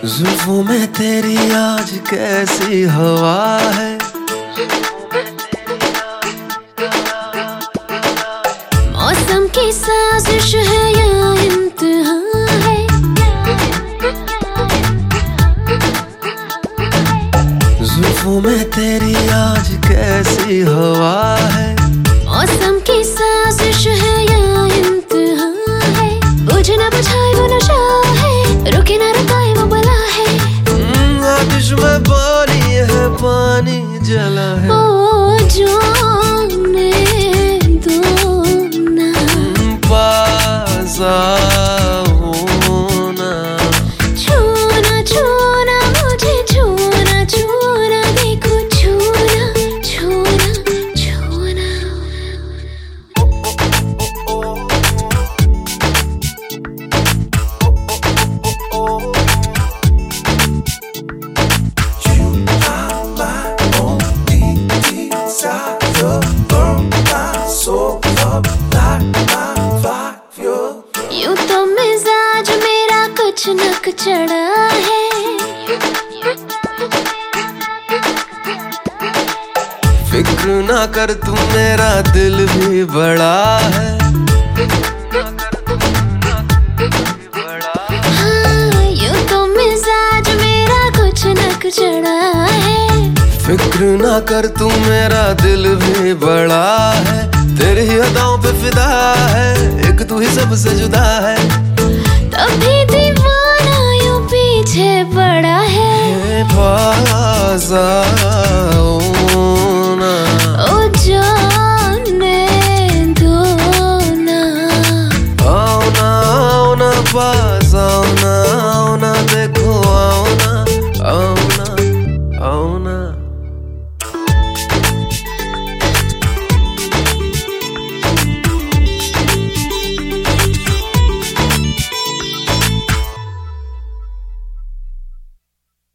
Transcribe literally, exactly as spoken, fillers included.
जुल्फों में तेरी आज कैसी हवा है, मौसम की साजिश है या इम्तिहान है। जुल्फों में तेरी आज कैसी हवा है, मौसम की साजिश है या इम्तिहान है। बुझे ना बुझाए वो नशा है, रुके ना रुकाए वो बला है। आतिश में पानी है, पानी जला है। ओ जाने दो ना, पास आओ ना, छूना छूना मुझे छूना छूना, देखो छूना छूना छूना। यूं तो मिजाज मेरा कुछ नक चढ़ा है, फिक्र ना कर तू मेरा दिल भी बड़ा है। हाँ यूं तो मिजाज मेरा कुछ नक चढ़ा है। फिक्र ना कर तू मेरा दिल भी बड़ा है, तेरी अदाओं पे फिदा है, एक तू ही सबसे जुदा है।